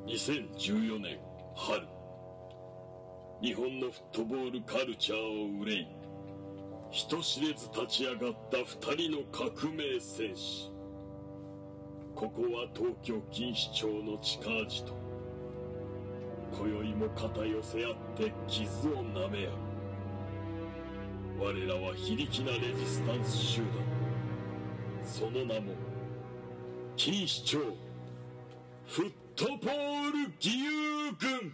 2014年春、日本のフットボールカルチャーを憂い人知れず立ち上がった2人の革命戦士。ここは東京錦糸町の地下アジト。今宵も肩寄せ合って傷を舐め合う。我らは非力なレジスタンス集団、その名も錦糸町フットボール義勇軍。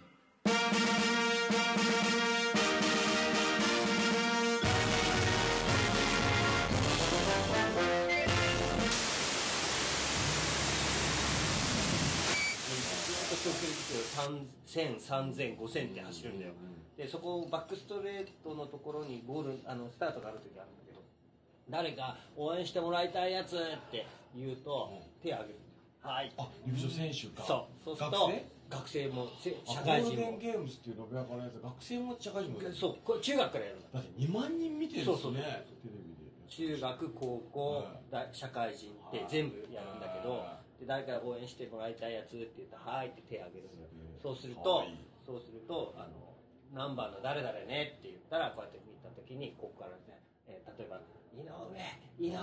長距離3000、3000、5000って走るんだよ。でそこバックストレートのところにゴールスタートがある時あるんだけど、誰か応援してもらいたいやつって言うと手を挙げる。はい。 あ、陸上選手か。 そうすると学生も社会人も。 ゴールデンゲームスっていうのがこのやつ、学生も社会人も。 そう、これ中学からやるんだ。 だって2万人見てるんですよね。テレビで。 中学、高校、社会人って全部やるんだけど、で誰か応援してもらいたいやつって言ったらはいって手を挙げるんだよ。そうすると何番の誰々ねって言ったらこうやって見た時にここからね、例えば井上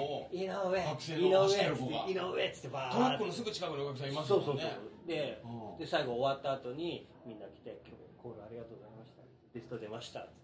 っつってバーットラックのすぐ近くのお客さんいますよね。 そうで最後終わった後にみんな来て今日コールありがとうございました、ベスト出ましたっつって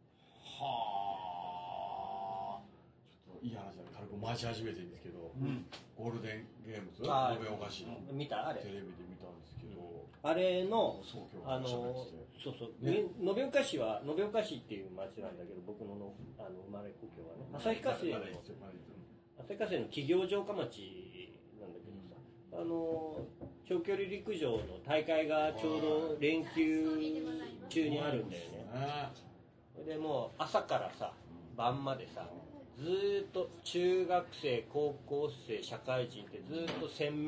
はあ、ちょっといい話だね。軽く回し始めてるんですけど、ゴールデンゲームズ延岡市の見たあれテレビで見たんですけど、 あれのね、 延岡市っていう町なんだけど、僕の生まれ故郷はね、旭化成の企業城下町なんだけどさ、長距離陸上の大会がちょうど連休中にあるんだよね。でもう朝からさ晩までさ、ずーっと中学生、高校生、社会人ってずーっと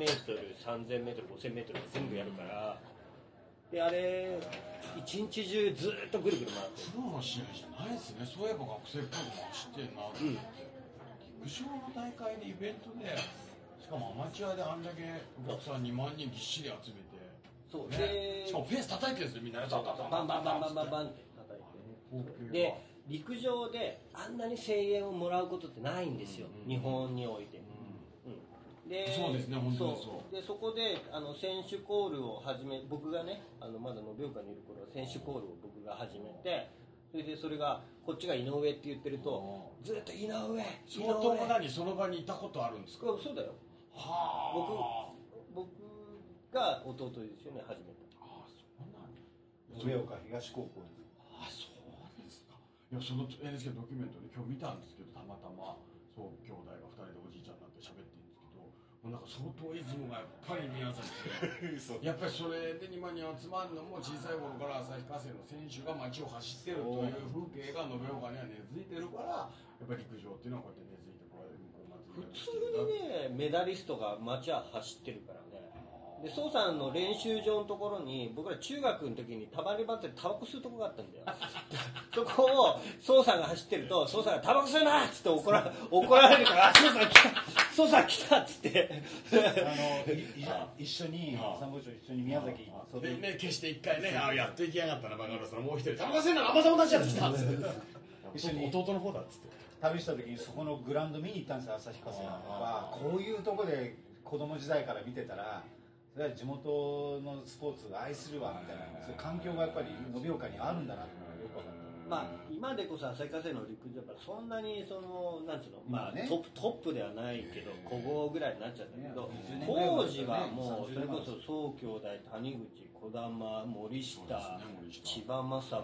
1000m、3000m、5000m 全部やるから、であれ一日中ずーっとぐるぐる回ってる。 プロの試合じゃないですね。そういえば学生っぽくも走ってんなと思って、陸上の大会でイベントで、しかもアマチュアであんだけお客さん2万人ぎっしり集めて、 そうね、しかもフェンス叩いてるんですよ、みんな。バンバンって叩いてね。で陸上であんなに声援をもらうことってないんですよ、日本において。でそうですね、本当にそう。 でそこで選手コールを始め、僕がねまだ延岡にいる頃は選手コールを僕が始めて、それがこっちが井上って言ってるとずっと井上。 相当なにその場にいたことあるんですか？ そうだよ。 はあ。 僕が弟ですよね、始めた。 ああ、そうなんだ。 延岡東高校に。 ああ、そうですか。いや、その NHK ドキュメントで今日見たんですけど、たまたまそう兄弟が2人でおじいちゃんになって喋ってるんですけど、もうなんか相当イズムがやっぱり宮崎でやっぱりそれで2万人集まるのも小さい頃から旭化成の選手が街を走ってるという風景が延岡には根付いてるから、やっぱり陸上っていうのはこうやって根付いてこられる。 普通にねメダリストが街は走ってるからね。で宋さんの練習場のところに僕ら中学の時にたまり場ってタバコ吸うとこがあったんだよそこを宋さんが走ってると宋さんがタバコ吸うなっつって怒られるから宋さん来たっつって一緒に参謀長一緒に宮崎でね、決して一回ね、やっと行きやがったなバカ野郎さん、もう一人タバコ吸うな甘さも出しやつ来たっつって一緒に弟の方だっつって旅した時にそこのグラウンド見に行ったんですよ。旭化成はこういうとこで子供時代から見てたら、それは地元のスポーツを愛するわみたいな、そういう環境がやっぱり延岡にあるんだなっていうのがよく分かった。 まあ今でこそ旭化成の陸上はそんなになんつうの、 ね、 トップではないけど古豪ぐらいになっちゃったけど、当時はもうそれこそ宋兄弟、谷口、児玉、森下、千葉真子、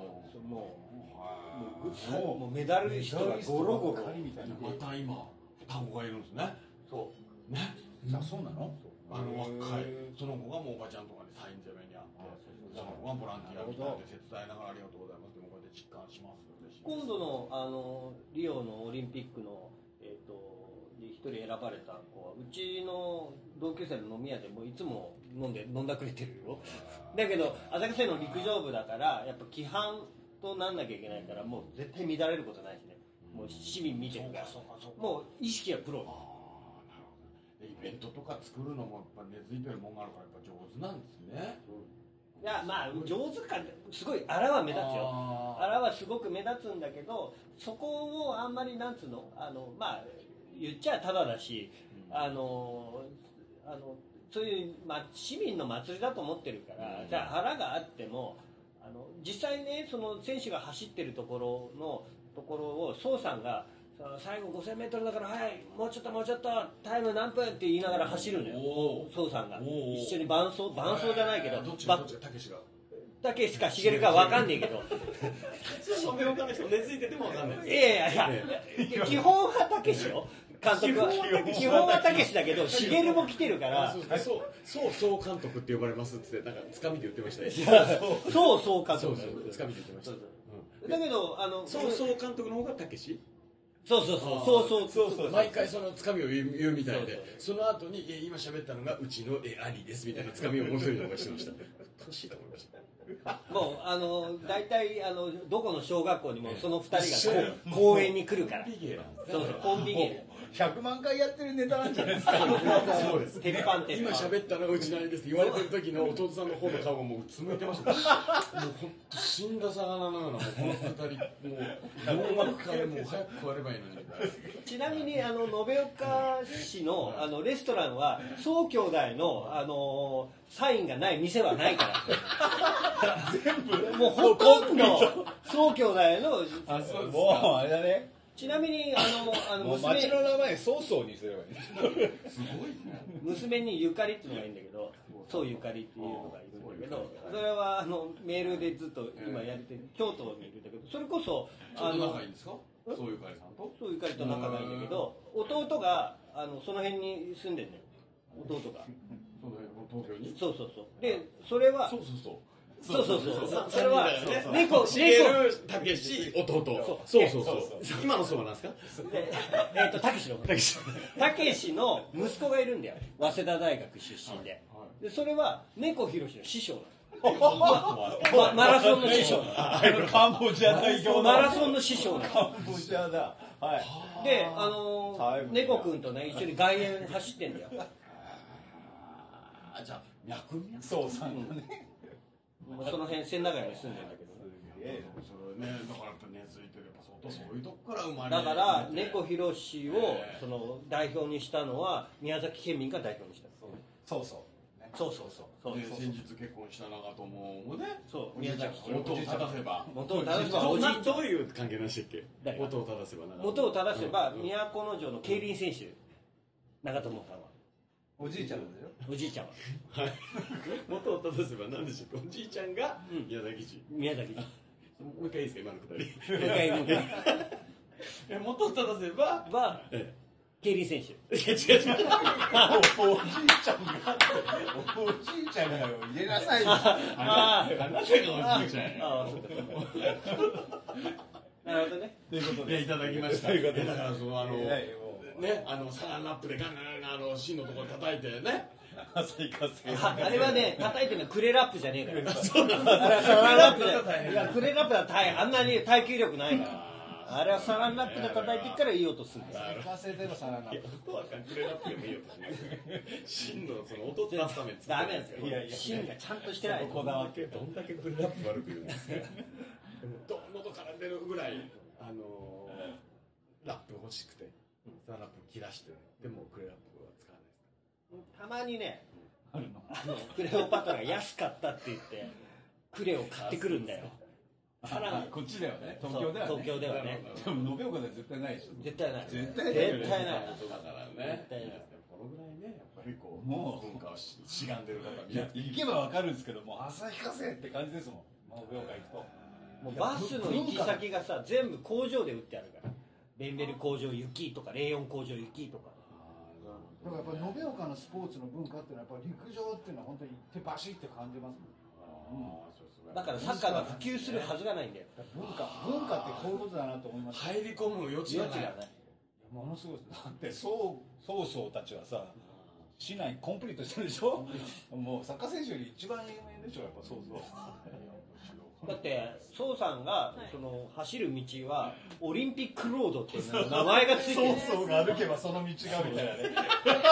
もうメダリストがゴロゴロ。 また今双子がいるんですね。 そうね。 そうなの？ 若いその子がもうおばちゃんとかにサイン攻めにあって、その子がボランティアみたいで手伝いながらありがとうございますってこうやって実感します。 今度のリオのオリンピックの一人選ばれた子はうちの同級生の飲み屋でもいつも飲んだくれてるよだけど旭化成の陸上部だからやっぱ規範となんなきゃいけないから、もう絶対乱れることないしね、もう市民見てるから、もう意識はプロ。 イベントとか作るのもやっぱ根付いてるもんがあるからやっぱ上手なんですね。 いやまあ上手かすごいあらは目立つよ。あらはすごく目立つんだけど、そこをあんまりなんつうのまあ言っちゃただだし、そういう、市民の祭りだと思ってるから、じゃあ腹があっても実際ね、その選手が走ってるところを宋さんが最後 5000m だから、はいもうちょっとタイム何分って言いながら走るのよ、宋さんが一緒に伴走じゃないけど、 どっちがたけしがたけしかしげるか分かんねえけどそう分かんない人根付いてても分かんない。 いや基本はたけしよ、監督は基本はたけしだけど、しげるも来てるから、 そう監督って呼ばれますってなんかつかみで言ってましたね。 そう監督つかみで言ってました。 だけどそう監督の方がたけし。 そう毎回そのつかみを言うみたいで、その後に今喋ったのがうちの兄ですみたいなつかみをもう一人の方がしてました。楽しいと思いました。 もう大体どこの小学校にもその2人が公園に来るから、コンビ芸 100万回やってるネタなんじゃないですか。 そうです。 鉄板今喋ったのがうちの兄ですって言われてる時の弟さんの方の顔がもううつむいてました。もう本当死んだ魚のような、もうこの2人もう洋楽からもう早く食わればいいのに。 ちなみに延岡市のレストランは宋兄弟のサインがない店はないから全部もうほとんど宋兄弟のもうあれだね。 ちなみにもう町の名前曹操にすればいい。 すごいね。 娘にゆかりっていうのがいいんだけど、そうゆかりっていうのがいるんだけど、それはメールでずっと今やって京都にいるんだけど、それこそ仲いいんですか？そうゆかりさんと？ そうゆかりと仲がいいんだけど、弟がその辺に住んでんだよ、弟が。 その東京に？ そうでそれはそうそれは猫たけし弟。 そう今のそうなんですか？ たけしの息子がいるんだよ、早稲田大学出身で。でそれは猫ひろしの師匠なの。マラソンの師匠なの。 カンボジア代表マラソンの師匠なの。 カンボジアだ。はい。 で猫くんとね一緒に外園走ってんだよ。 じゃあ脈そうさんがね。 その辺千駄ヶ谷に住んでるんだけどね。それね、だからやっぱ根付いてる、やっぱ相当そういうとこから生まれる。 だから猫ひろしを代表にしたのは宮崎県民が代表にした。 そう先日結婚した長友もね、 そう宮崎元を正せばおじいちゃんどういう関係なんでしたっけ？元を正せば元を正せば都城の競輪選手長友さんはおじいちゃんなんだよ。 おじいちゃんは元を正せば何でしょうか？おじいちゃんが宮崎市。 宮崎市。 もう一回いいですか、今のくだり。 もう一回元を正せばは競輪選手。 おじいちゃんが入れなさいよ。 ああなたがおじいちゃんや。 なるほどね。 ということいや、いただきました。だからそのね、 サランラップでガンガン芯のところ叩いてね。 旭化成。 あれはね叩いてるのクレラップじゃねえから。そうなんだ。あれはサランラップで。いやクレラップはあんなに耐久力ないから。あれはサランラップで叩いてからいい音するんだよ。 旭化成といえばサランラップ。 音はクレラップでもいいよとしない。芯のその音を出すためにダメなんですよ。芯がちゃんとしてない。 こだわってどんだけクレラップ悪く言うんですか。喉から出るぐらいラップ欲しくてサランラップ切らしてでもクレラップは使わないですか？ たまにねクレオパトラが安かったって言ってクレを買ってくるんだよ。 こっちだよね。東京ではね。でも延岡では絶対ないでしょ。 絶対ない。 絶対ない。 絶対ない。 だからね。このぐらいね、やっぱりこうもう文化をしがんでる方いや行けばわかるんですけども旭化成って感じですもん。延岡行くと。 もうバスの行き先がさ全部工場で売ってあるから。ベンベル工場雪とかレイヨン工場雪とか。 だからやっぱり延岡のスポーツの文化っていうのはやっぱり陸上っていうのは本当に手バシって感じますもん。 だからサッカーが普及するはずがないんだよ。 文化ってこういうことだなと思いました。 入り込む余地がない。 ものすごいです。 だって曹操たちはさ市内コンプリートしてるでしょ。もうサッカー選手より一番有名でしょやっぱ曹操。 だって宋さんがその走る道はオリンピックロードっていう名前がついてる。 そうが歩けばその道がみたいなね。 なるほ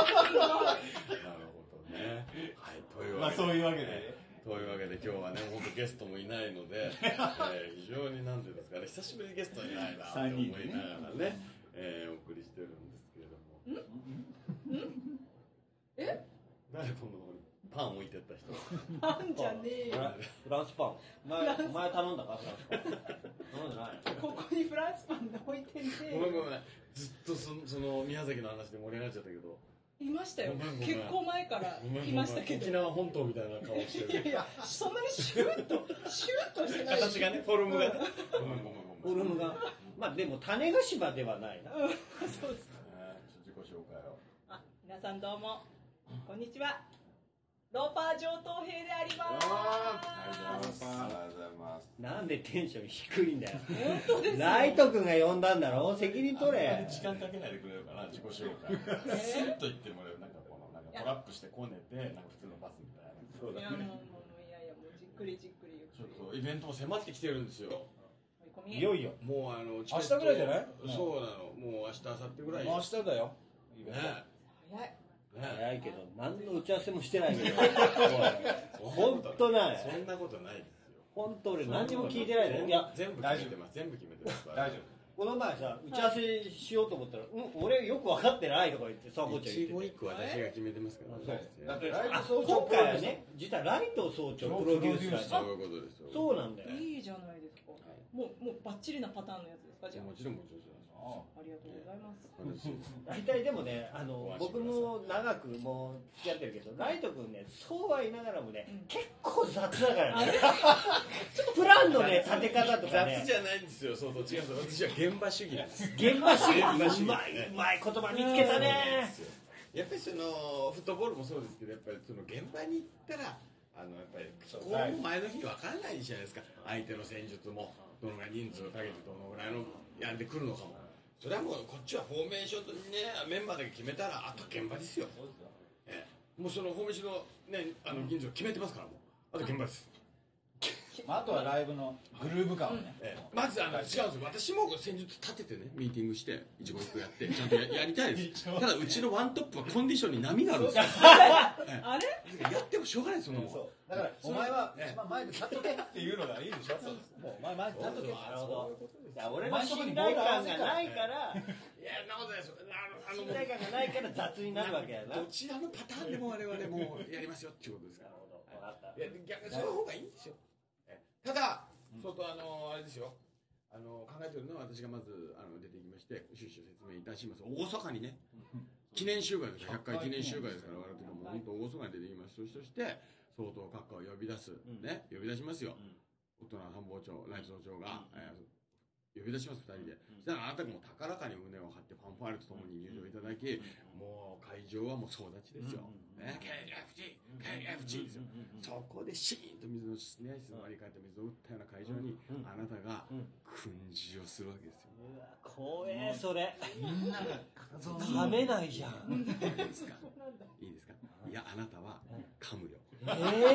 どね。はい、というわけで、 そういうわけで。 というわけで今日はね、本当ゲストもいないので、非常になんていうんですかね、久しぶりにゲストいないなって思いながらね、お送りしてるんですけれども。 え？ 誰このパン置いてった人？ パンじゃねえよ。 フランスパン。お前頼んだかフランスパン。頼んでない。 ここにフランスパン置いてねえよ。 ごめんごめん。ずっとその宮崎の話で盛り上がっちゃったけど。 いましたよ。 ごめん結構前からいましたけど。 沖縄本島みたいな顔してる。 いやそんなにシュッとしてない。 形がね、フォルムがね。 フォルムが。まあでも種子島ではないな。 そうです。 自己紹介を。 皆さんどうもこんにちは。ローパー上等兵であります。 ありがとうございます。 なんでテンション低いんだよ。 本当ですよ。 ライト君が呼んだんだろ。責任取れ。 時間かけないでくれるかな、自己紹介。スッと言ってもらう、なんかトラップしてこねて、なんか普通のバスみたいな。そうだね。 もういやもうじっくりじっくり。 ちょっとイベントも迫ってきてるんですよ。 いよいよ。 もう明日ぐらいじゃない？ そうなの。もう明日明後日ぐらい。 明日だよ。 ね。 早い。 早いけど何の打ち合わせもしてないけど。本当ない。 そんなことないですよ。 本当俺何も聞いてないの。いや全部決めてます。全部決めてます。 大丈夫。 この前さ打ち合わせしようと思ったら、俺よく分かってないとか言ってさ、ぼちゃん言ってて。 一個私が決めてますからね。 だってライあ、 ト今回はね、実はライト総長プロデュースがそういうことですよ。 そうなんだよ。 いいじゃないですか。もうバッチリなパターンのやつですかじゃあ。 もちろんもちろん。 ありがとうございます。 大体でもね、僕も長くもう付き合ってるけど、ライト君ね、そうは言いながらもね、結構雑だからね。プランのね、立て方とかね。 雑じゃないんですよ。そう違うんです。私は現場主義なんです。 現場主義。うまい言葉見つけたね。 やっぱりそのフットボールもそうですけど、やっぱりその現場に行ったら、やっぱりこう前の日に分かんないじゃないですか。相手の戦術もどのぐらい人数をかけてどのぐらいのやんでくるのかも。それはもうこっちはフォーメーションとねメンバーだけ決めたらあと現場ですよ。もうそのフォーメーションのね人数を決めてますからもうあと現場です。 あとはライブのグルーヴ感をね。 まず違うんですよ。私も戦術立ててねミーティングして一語一句やってちゃんと やりたいです。ただうちのワントップはコンディションに波があるんですよ。 あれ？ やってもしょうがないですよ。もうだからお前は一番前で立っとけっていうのがいいでしょ。もうお前前で立っとけ。 なるほど。俺の信頼感がないから、 いやなことないです。 信頼感がないから雑になるわけやな。 どちらのパターンでも我々もうやりますよっていうことですから。 なるほど。分かった。 いや逆にその方がいいんですよ。ただ相当あれですよ。考えてるのは私がまず出てきまして趣旨を説明いたします。厳かにね。記念集会ですから100回記念集会ですから我々とも本当厳かに出てきます。そして相当閣下を呼び出すね呼び出しますよ。大人参謀長内総長が呼び出します2人で。そしたらあなたも高らかに胸を張ってファンファーレとともに入場いただき、もう会場はもう総立ちですよ。KFG ですよ。そこでシーンと水の静まり返った水を打ったような会場にあなたが訓示をするわけですよ。 うわ、怖えそれ。 みんなが噛めないじゃん。 いいですか？いいですか？いやあなたは噛むよ。想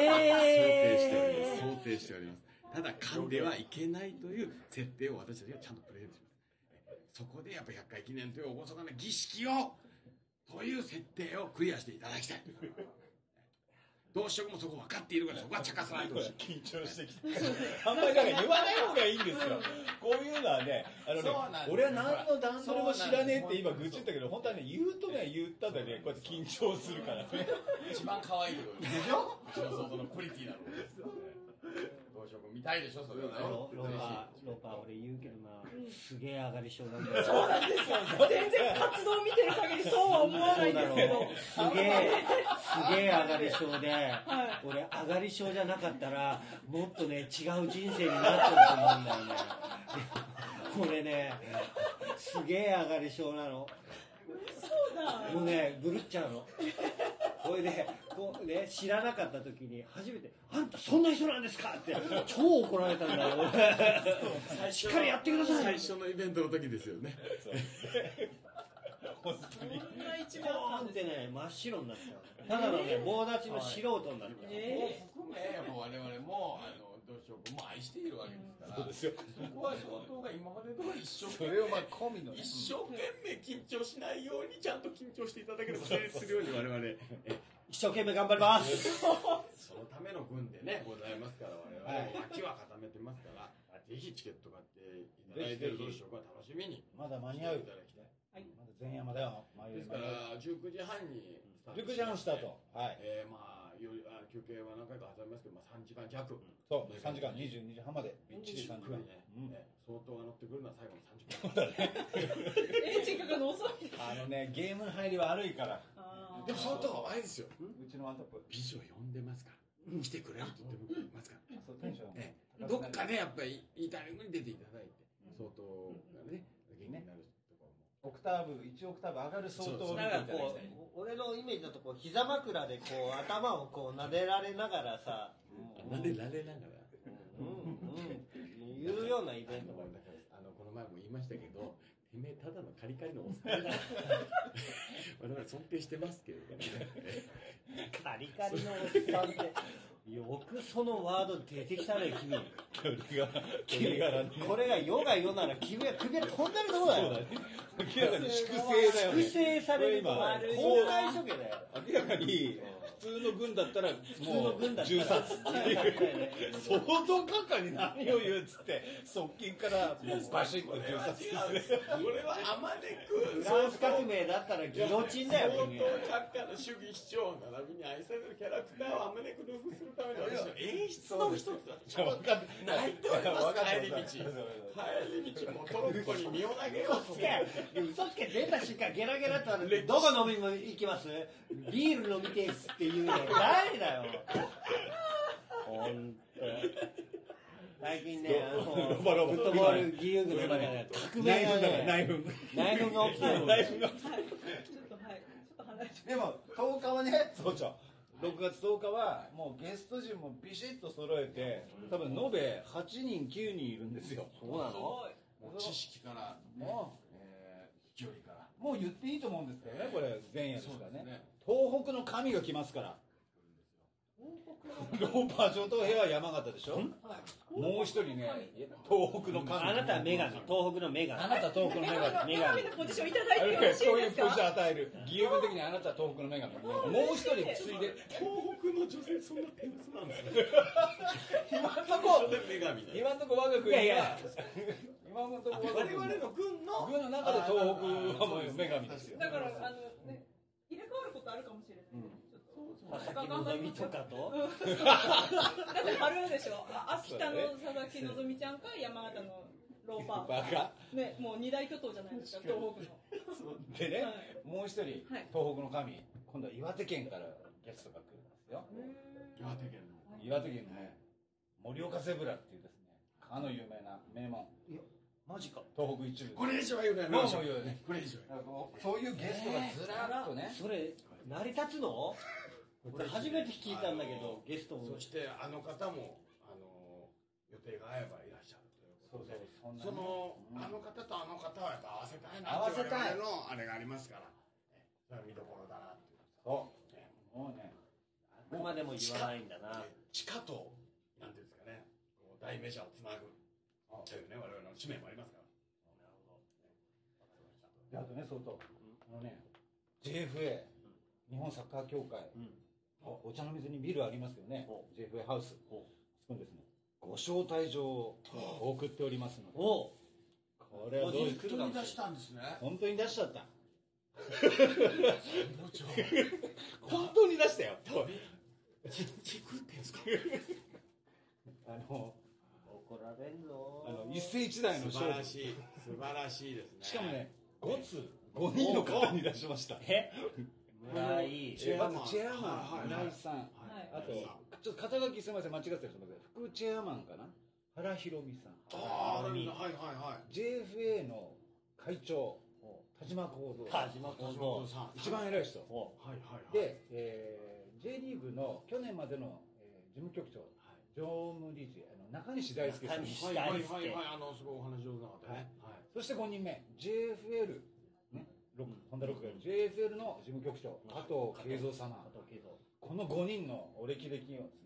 定しております。ただ噛んではいけないという設定を私たちがちゃんとプレゼントします。そこでやっぱ100回記念という厳かな儀式をという設定をクリアしていただきたい。同志もそこ分かっているからそこは茶化さないと。 緊張してきて。あんまりだから言わない方がいいんですよ。こういうのはね、俺は何の段取りも知らねえって今愚痴ったけど、本当はね言うとね言ったでねこうやって緊張するからね。 一番可愛いところでしょ？うちの相当のプリティなのですよね。どうしよう見たいでしょそれはね。 ローパー俺言うけどな、すげえ上がり症なんだよ。 そうなんですよ。全然活動見てる限りそうは思わないんですけど。 すげえ上がり症で、俺上がり症じゃなかったらもっとね違う人生になってると思うんだよね。これねすげえ上がり症なの。 そうだ。 もうねぶるっちゃうの。これでこうね知らなかった時に初めて「あんたそんな人なんですか?」って超怒られたんだよ。しっかりやってください。 最初のイベントの時ですよね。 本当に。 そんな一面ポーンってね真っ白になっちゃう。ただのね棒立ちの素人になっちゃう。 含めもう我々も土性君も愛しているわけですから、 そうですよ。 そこは相当が今までの一生それをまあ込みのね、 一生懸命緊張しないようにちゃんと緊張していただければ成立するように我々 一生懸命頑張りますそのための軍でねございますから我々も脇は固めてますからぜひチケット買っていただいてる土性君は楽しみにまだ間に合う。 いただきたい。 まだ前山だよ。 ですから19時半に 19時半スタート。はい。 まあ休憩は何回か挟みますけど、まあ、3時間弱そう、3時間22時半までびっちり3時間ね、相当が乗ってくるのは最後の3時間エンジンかかるの遅い。 ゲームの入りは悪いからでも相当あれですよ、 うちのワンタップ美女呼んでますから来てくれると言ってますからそうテンションどっかでやっぱりいいタイミングに出ていただいて相当がね元気になるところもオクターブ1オクターブ上がる相当を見ていなんかこただきたい。 う俺のイメージだとこう膝枕でこう頭をこう撫でられながらさなんでられながらいうようなイベントもこの前も言いましたけどてめえただのカリカリのおっさんだ我々尊敬してますけどねカリカリのおっさんってよくそのワード出てきたね君これが世が世なら君は首がこんなにどうだよ明らかに粛清だよね。 粛清される今公開処刑だよ明らかに普通の軍だったらもう銃殺相当閣下に何を言うっつって側近からもうバシッと銃殺する。 これはあまねくフランス革命だったらギロチンだよ相当君閣下の主義主張並びに愛されるキャラクターをあまねくルフするための私の演出の一つだ分かって泣いております帰り道もトロッコに身を投げようと嘘つけ出た瞬間ゲラゲラってどこ飲みも行きますビール飲みてえっすっていうの誰だよほんと最近ねフットボール義勇軍の中で革命がね内紛が起きてるちょっとはいちょっと離れて。 でも10日はね、総長6月10日はもうゲスト陣もビシッと揃えて多分延べ8人9人いるんですよ。 そうなの知識からね飛距離からもう言っていいと思うんですけどね、これ前夜ですからね。 そうですね東北の神が来ますから。ローパー上等兵は山形でしょ。もう一人ね、東北の神。 あなたは女神東北の女神あなたは東北の女神。 女神神のポジションいただいてよろしいそういうですか。 ポジション与える。義勇軍的にあなたは東北の女神。もう一人ついで。 東北の女性そんな手薄なんですね今んとこ女神ね今んとこ我が国いやいやは今んとこ我々の軍の軍の中で東北はもう女神ですよ。 だからね入れ替わることあるかもしれない。ちょっと佐々木希とかとだってあるでしょ。秋田の佐々木希ちゃんか山形のローパバカー。ねもう二大巨頭じゃないですか東北の。 でね、 はいもう一人、 はい東北の神、今度は岩手県からゲストが来るんですよ。 岩手県の岩手県のね、盛岡ゼブラっていうですね、かの有名な名門、 マジか東北一部。 これ以上は言うねもう言うね。 これ以上なんかこうそういうゲストがずらっとね、 それ成り立つの俺初めて聞いたんだけどゲストもそしてあの方も予定が合えばいらっしゃるということでそんなねそのあの方とあの方はやっぱ合わせたいなって合わせたい我々のあれがありますからそれは見どころだなっていうそうもうね、 あくまでも言わないんだな地下となんていうんですかねこう大メジャーをつなぐというね我々の使命もありますからであとね、そうと、JFA、日本サッカー協会、お茶の水にビルありますよね、JFA ハウス、そこにですね、ご招待状を送っておりますので、これはどう本当に出したんですね本当に出しちゃった。本当に出したよ。 チクってんですか怒られんぞ一世一代の素晴らしい素晴らしいですねしかもね、5人の方に出しました。 村井まずチェアマン、村井さん、あと、ちょっと肩書きすみません、間違ってるすみません、副チェアマンかな、原弘美さん、 ああはいはいはい JFA の会長、田島幸三さん一番偉い人、 はいはいで、J リーグの去年までの事務局長、常務理事、中西大輔さん、 はいはいはいすごいお話上手な方ねそして5人目、JFL、ホンダロックが JFL の事務局長、加藤慶三様、この5人のお歴々をですね、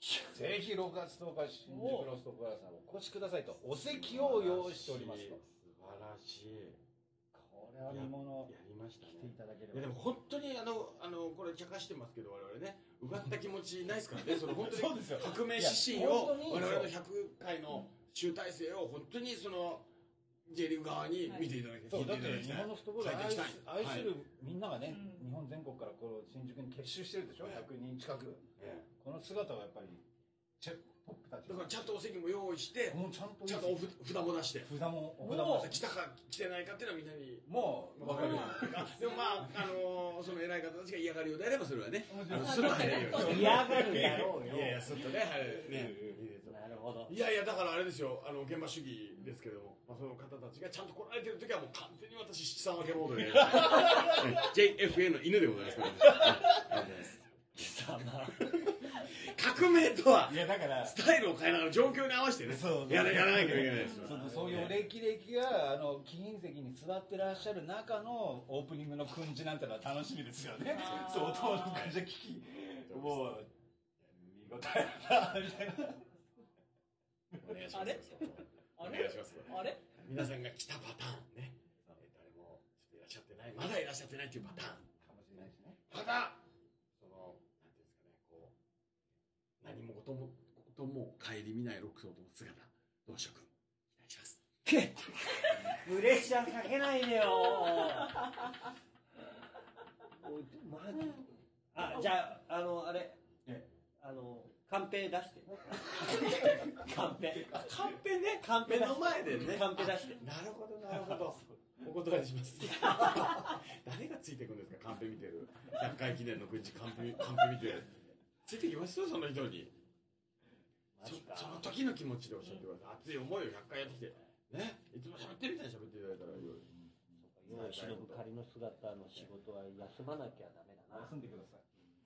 ぜひ6月10日新宿ロストプラザお越しくださいと、お席を用意しておりますと。 素晴らしい。 これは見物やりましたね。 来ていただければ。 いやでも本当にこれ茶化してますけど我々ね、うがった気持ちないですからね。その本当に革命指針を我々の100回の集大成を本当にその J リーグ側に見ていただきたい。 そうだって日本のフットボールを愛するみんながね、 うん日本全国からこう新宿に結集してるでしょ、100人近く。この姿はやっぱりトップたちだからちゃんとお席も用意して、 もうちゃんとちゃんとお札も出して、 札もお札も来たか来てないかっていうのはみんなにもう分かるよ。 でもまあその偉い方たちが嫌がるようであればそれはね、 もスッと入れるように。 嫌がるだろうよ。 いやいやスッとね入るね。 なるほど。 いやいやだからあれですよ、現場主義ですけれども、その方たちがちゃんと来られてる時はもう完全に私七三分けモードでJFA の犬でございますからね。 貴様。 革命とはいやだからスタイルを変えながら状況に合わせてねやらなきゃいけないですよ。 そういう歴々が貴賓席に座ってらっしゃる中のオープニングの訓示なんてのは楽しみですよね。相当の訓示聞きもう見応えだなみたいな。 お願いします。 あれお願いします。 あれ皆さんが来たパターンね、誰もちょっといらっしゃってない、まだいらっしゃってないっていうパターンかもしれないしね。 ただそのなんていうんですかね、こう何もことも顧みないロックソードの姿、同志君期待します。 プレッシャーかけないでよ。じゃああれカンペ出して。カンペ。 カンペね。 カンペ目の前でね。 カンペ出して。 なるほどなるほど。お断りします。誰がついていくんですか、カンペ見てる。100回記念の軍事カンペ見て。ついてきますよその人に。その時の気持ちでおっしゃってください。熱い思いを100回やってきてね、いつも喋ってるみたいに喋っていただいたらいいよ。 世を忍ぶ仮の姿の仕事は休まなきゃダメだな。 休んでください。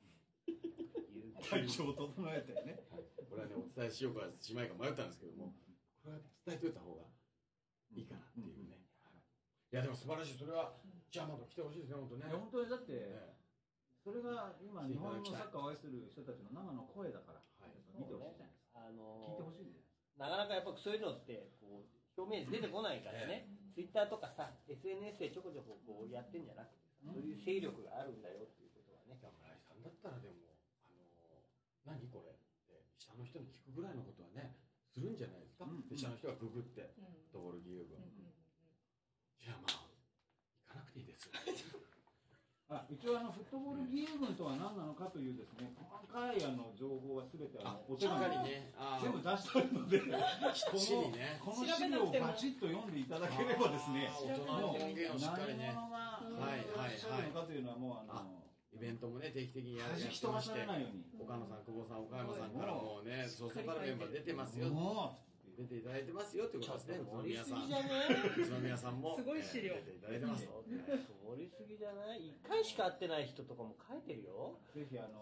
体調を整えてね。 これはね、お伝えしようかしまいか迷ったんですけども、これは伝えておいた方がいいかなっていうね。いやでも素晴らしい。それはじゃあまた来てほしいですね、本当ね。 本当にだってそれが今日本のサッカーを愛する人たちの生の声だから、見てほしいじゃないですか。聞いてほしいじゃないですか。 なかなかやっぱそういうのってこう表面に出てこないからね。ツイッターとかさ、SNS でちょこちょここうやってんじゃなくて、そういう勢力があるんだよっていうことはね。 村井さんだったらでも何これって下の人に聞くぐらいのことはねするんじゃないですか。で下の人がググってフットボール義勇軍。じゃあまあ行かなくていいです。 一応フットボール義勇軍とは何なのかというですね、細かい情報はすべてお手紙に全部出してあるので、この資料をバチッと読んでいただければですね、もう何者がいらっしゃるのかというのはもうイベントもね定期的にやってまして、岡野さん、久保さん、岡山さんからもうねそうそうたるメンバー出てますよ、出ていただいてますよってことですね。宇都宮さんもすごい資料出ていただいてます。 盛りすぎじゃない？1回しか会ってない人とかも書いてるよ。 ぜひはい、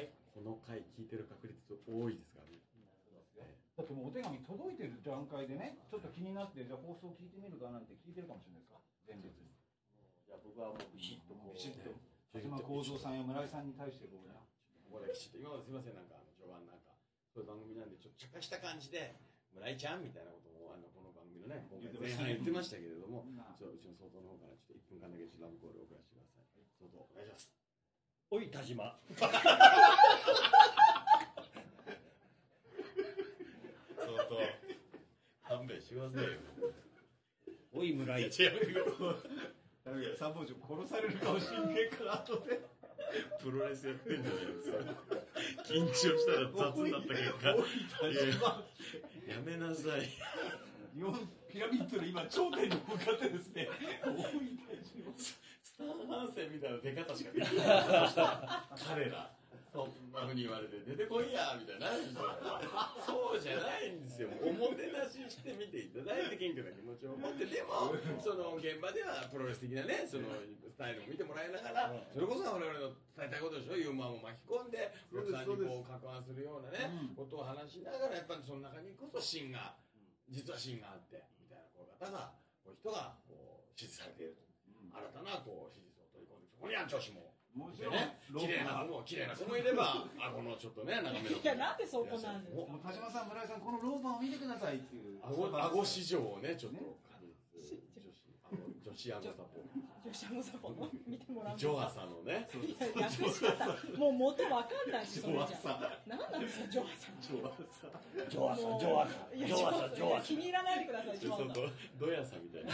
この回聞いてる確率多いですからね。 だってもうお手紙届いてる段階でね、ちょっと気になってじゃあ放送聞いてみるかなんて聞いてるかもしれないですか、前日に。 じゃあ僕はもうビシッとこうビシッと田島幸三さんや村井さんに対してこうね、 ここできちっと今まですいません、なんか序盤なんかそういう番組なんでちょっと茶化した感じで村井ちゃんみたいなことをこの番組のね今回前半言ってましたけれども、うちの相当の方からちょっと1分間だけラブコールを送らせてください。相当お願いします。 おい田島。 相当勘弁してくださいよ。 おい村井。 参謀長殺されるかもしれないから後で。 プロレスやってんじゃないですか。緊張したら雑になった結果。やめなさい。 ピラミッドの今頂点に向かってですね。 スタンハンセンみたいな出方しかできない彼ら。そんなふうに言われて出てこいやみたいな。そうじゃないんですよ。おもてなししてみていただいて謙虚な気持ちを持って、でもその現場ではプロレス的なねそのスタイルも見てもらいながら、それこそ我々の伝えたいことでしょ。ユーモアも巻き込んでお客さんにこう攪拌するようなねことを話しながら、やっぱりその中にこそ芯が実は芯があってみたいなこう方がこういう人がこう支持されていると、新たなこう支持層を取り込んで、そこにアンチョシももちろんね、綺麗な子もいれば、顎のちょっとね、長めの。 いや、なんでそこなんですか。 もう田島さん、村井さん、このローファーを見てくださいっていう。 顎市場をね、ちょっと。女子顎サポ。 女子顎サポの見てもらう。 ジョアサのね。 いや、略し方、もう元わかんないし、それじゃ。何なんですか、ジョアサ。 ジョアサ。 気に入らないでください、ジョアサ。 ドヤサみたいな。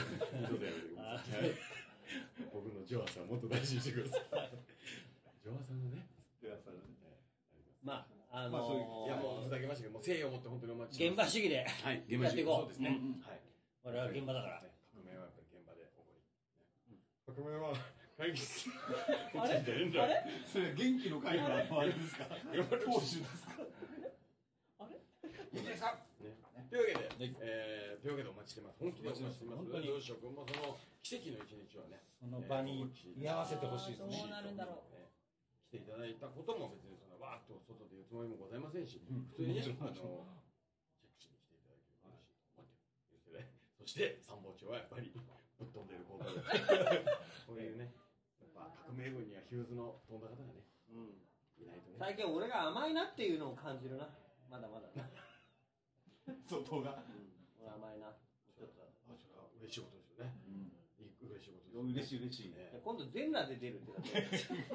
僕のジョアサもっと大事にしてください。ジョアサのね。 まあ、 いや、もうふざけましたけど、もう誠意を持って本当にお待ちして現場主義ではい、 やっていこう。 そうですね。はい。 我々は現場だから。 革命はやっぱり現場で起こり。革命は会議室。 あれそれ元気の会のあれですか？当主ですか？ あれ？ いいですか？ というわけでお待ちしてます。本気でお待ちしてます。どうしよう君もその奇跡の一日はね、 その場に居合わせてほしいですね。 どうなるんだろう。 来ていただいたことも別にそのわーっと外で言うつもりもございませんし、普通にね、チェックしに来ていただければ嬉しいと思ってる。そして参謀長はやっぱりぶっ飛んでる行動で、こういうね、やっぱ革命軍にはヒューズの飛んだ方がね、いないとね。 最近俺が甘いなっていうのを感じるな。まだまだ。 相当が。 俺甘いな。ちょっと。 それは嬉しいことですよね。嬉しいことです。 嬉しい。 今度全裸で出るってだけ。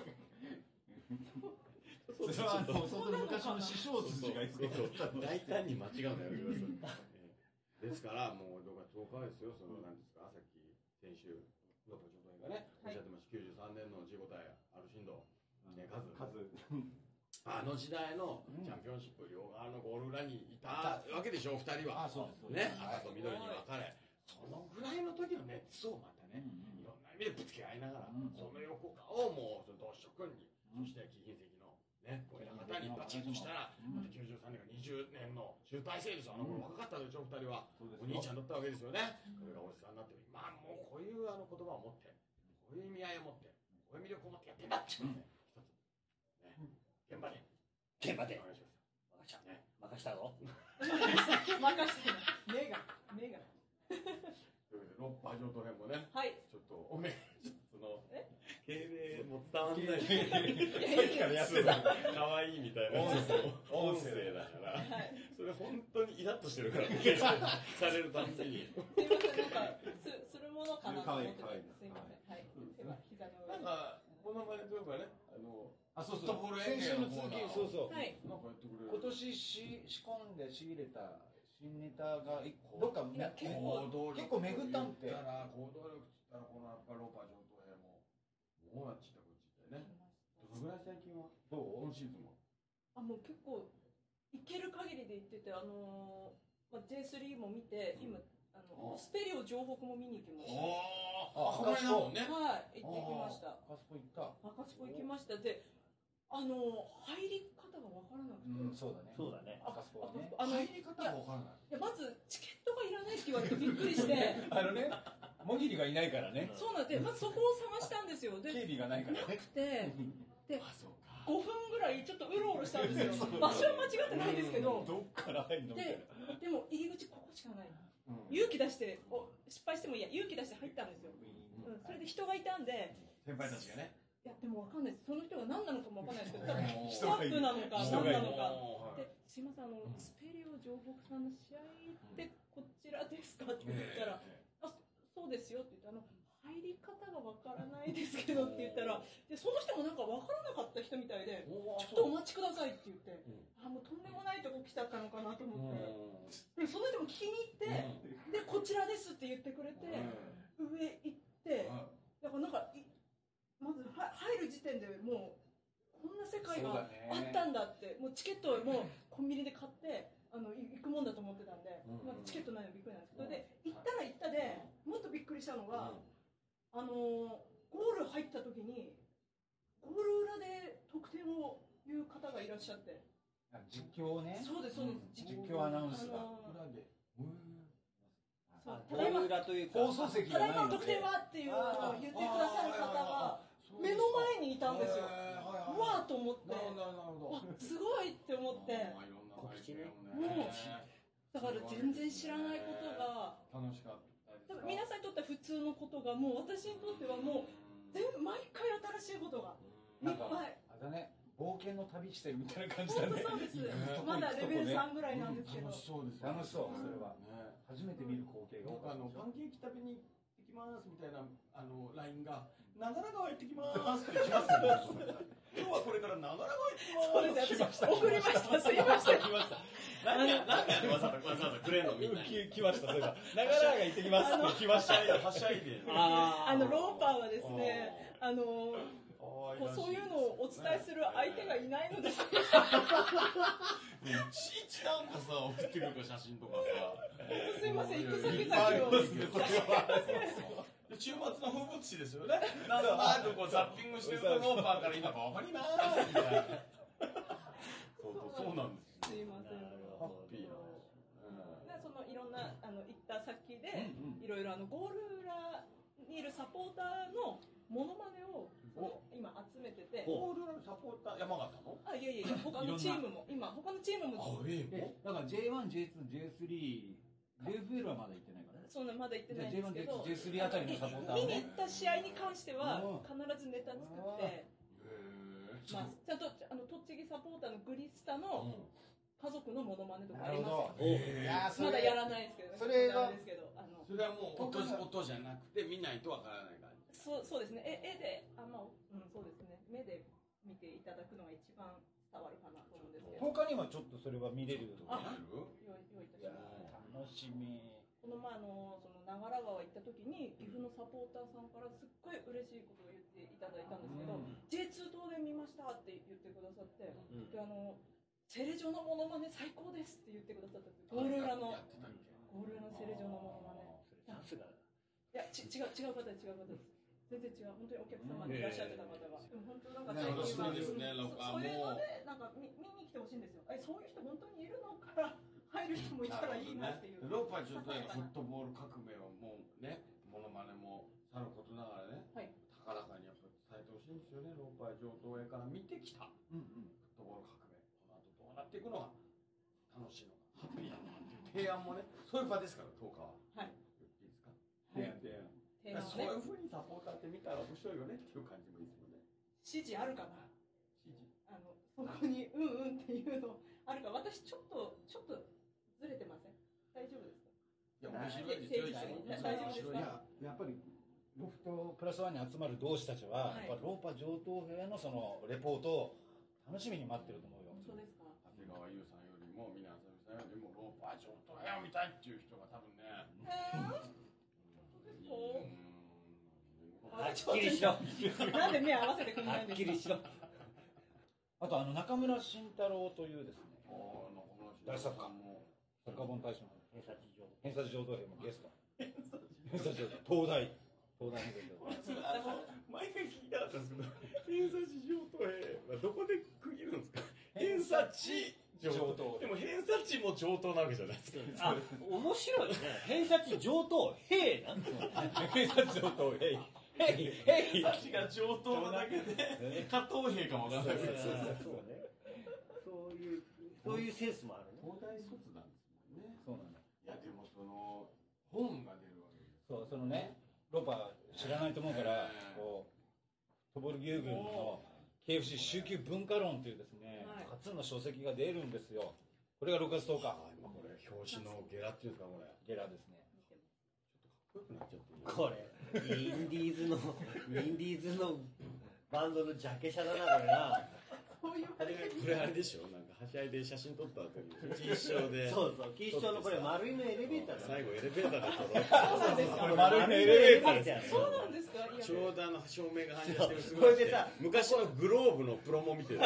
それは相当昔の師匠筋がいく大胆に間違うのやめてください。ですからもう6月10日ですよ。その何ですか、さっき先週のポチョトがねおっしゃってました93年の15体アルシンド数あの時代のチャンピオンシップ両側のゴール裏にいたわけでしょ、2人は。ね、赤と緑に分かれ、そのぐらいの時の熱をまたね、いろんな意味でぶつけ合いながら、その横顔をもう同志諸君に、そして貴賓席のね、お偉方にバチッとしたら、また93年が20年の集大成ですよ。あの頃若かったでしょ、2人は。お兄ちゃんだったわけですよね。これがおじさんになってる。まあもうこういう言葉を持って、こういう意味合いを持って、こういう魅力を持ってやってんだっていうね、一つ。現場で。 現場で。 お願いします。 任したぞ。 任したの。目が。 というわけで、ロッパー上等編もね、 はい。 ちょっとおめその敬礼も伝わんない。 さっきからやってた。 可愛いみたいな音声だから、それ本当にイラッとしてるからされるたんびに。 すいません、なんかするものかなと思ってて。すいません。はい。手は膝の上。 なんかこの前というかね、 そうトボール演芸のコーナー。 そう。 はい。 なんかやってくれる。 今年仕込んで仕入れた新ネタがどっか結構巡ったんって。 行動力つったらこのやっぱローパー上等編ももうあっちだこっちってね。どのぐらい最近はどう？今シーズンは。 もう結構いける限りで言ってて、J3 も見て、今スペリオ城北も見に行きました。 赤スポね。 はい、行ってきました。 赤スポ行った。 赤スポ行きました。で、入り方が分からなくて。 そうだね。赤スポね。 入り方が分からない。 いや、まずチケットがいらないって言われてびっくりして。 もぎりがいないからね。 そうなんで、まずそこを探したんですよ。で、 警備がないからね。 なくて、で、5分ぐらいちょっとうろうろしたんですよ。場所は間違ってないですけど。 どっから入るの？ でも入り口ここしかない。勇気出して失敗してもいいや、勇気出して入ったんですよ。それで人がいたんで、 先輩たちがね。 いやでもわかんないです。その人が何なのかもわかんないですけど、スタッフなのか何なのか。ですいません、スペリオ城北さんの試合ってこちらですかって言ったら、そうですよって言ったら、入り方がわからないですけどって言ったら、でその人もなんかわからなかった人みたいで、ちょっとお待ちくださいって言って、もうとんでもないとこ来ちゃったのかなと思って、でその人も聞きに行って、でこちらですって言ってくれて、上行って、だからなんかまず入る時点でもうこんな世界があったんだって、もうチケットをもうコンビニで買って行くもんだと思ってたんで、チケットないのびっくりなんですけど、で行ったら行ったでもっとびっくりしたのが、ゴール入った時にゴール裏で得点を言う方がいらっしゃって、 実況ね。 そうですそうです、 実況アナウンスが裏で。 ゴール裏というか放送席ただいまの得点はっていうのを言ってくださる方が目の前にいたんですよ。うわーと思って、すごいって思って、 告知ね。 だから全然知らないことが楽しかった。 皆さんにとっては普通のことが、もう私にとってはもう毎回新しいことが、 なんかあれだね、冒険の旅してるみたいな感じだね。 そうです。まだレベル3ぐらいなんですけど。 楽しそうです。 楽しそう、それは。初めて見る光景が。 僕パンケーキ食べに行ってきますみたいなラインが長良川行ってきますって来ます。今日はこれから長良川行ってきます。 送りました。すいません。 来ました。なんでわざわざくれんのみたいな。 来ました。それが長良川行ってきますって来ました。 はしゃいで。 ローパーはですね、そういうのをお伝えする相手がいないのです。 いちいちなんかさ、送ってくるから写真とかさ。 すいません、行く先々を。 週末の風物詩ですよね。なんとなくこうザッピングしてるとローパーから今か分かりますみたいな。そうなんです。 すいません。 ハッピーな。 そのいろんな行った先でいろいろゴール裏にいるサポーターのモノマネを今集めてて。 ゴール裏のサポーター山形の？ いや他のチームも今他のチームも。 だから J1、J2、J3、JFL はまだ行ってないから。 そんなまだ行ってないんですけど。 J3 あたりのサポーター見に行った試合に関しては必ずネタ作って。ちゃんと栃木サポーターのグリスタの家族のモノマネとかありますよ。まだやらないですけどね。 それはもう音じゃなくて見ないとわからない感じ。 そうですね。絵でそうですね。目で見ていただくのが一番伝わるかなと思うんですけど。 他にはちょっとそれは見れる。 用意いたします。 楽しみ。 この前その長良川行った時に岐阜のサポーターさんからすっごい嬉しいことを言っていただいたんですけど、J2 東電見ましたって言ってくださって、でセレジョのモノマネ最高ですって言ってくださったんです。ゴール裏のセレジョのモノマネ。 さすが。 いや違う方です。全然違う。本当にお客様でいらっしゃってた方が。でも本当なんか最近はそういうのでなんか見に来てほしいんですよ。そういう人本当にいるのから入る人もいたらいいなっていう。 ローパー上等へのフットボール革命はもうね、モノマネもさることながらね、高らかにやっぱ伝えてほしいんですよね。ローパー上等へから見てきたフットボール革命、この後どうなっていくのが楽しいのか、ハッピーなのかっていう提案もね、そういう場ですから、10日は。 はい。 言っていいですか？提案。そういうふうにサポーターって見たら面白いよねっていう感じもいいですよね。 指示あるかな？そこにうんっていうのあるか。私ちょっとずれてません？大丈夫ですか？ いや面白いですよ。 大丈夫ですか？ やっぱりロフトプラスワンに集まる同志たちは、やっぱローパ上等兵のそのレポートを楽しみに待ってると思うよ。 本当ですか？ 長谷川優さんよりも皆さんよりもローパー上等兵を見たいっていう人が多分ね。 はっきりしろ。 なんで目合わせてくれないんですか？ はっきりしろ。 あと中村慎太郎というですね、大作家もサッカー本大賞の偏差値上等兵もゲスト。偏差値上等東大偏差値上等。 毎回聞きたかったんですけど、偏差値上等兵はどこで区切るんですか？偏差値上等。でも偏差値も上等なわけじゃないですか。 面白いね。偏差値上等兵なん偏差値上等兵。 偏差値が上等なだけで加藤兵かもわからないですよ。 そういうセンスもあるね。 東大卒なんですもんね。 そうなんだ。 いやでも本が出るわけです。 そう、そのね、ロパ知らないと思うから、こうトボル牛軍の KFC 週休文化論というですね、初の書籍が出るんですよ。これが6月10日。 今これ表紙のゲラっていうんですか、これ。 ゲラですね。 ちょっとかっこよくなっちゃってる。 これインディーズのバンドのジャケ写だなこれな。 これあれでしょ、なんかはしゃいで写真撮った後に錦糸町でそう錦糸町のこれ丸いのエレベーターだ。 最後エレベーターで撮ろう。 そうなんですか？ 丸いのエレベーターです。 そうなんですか？ ちょうど照明が反射してるすごい。これでさ、昔のグローブのプロモ見てる。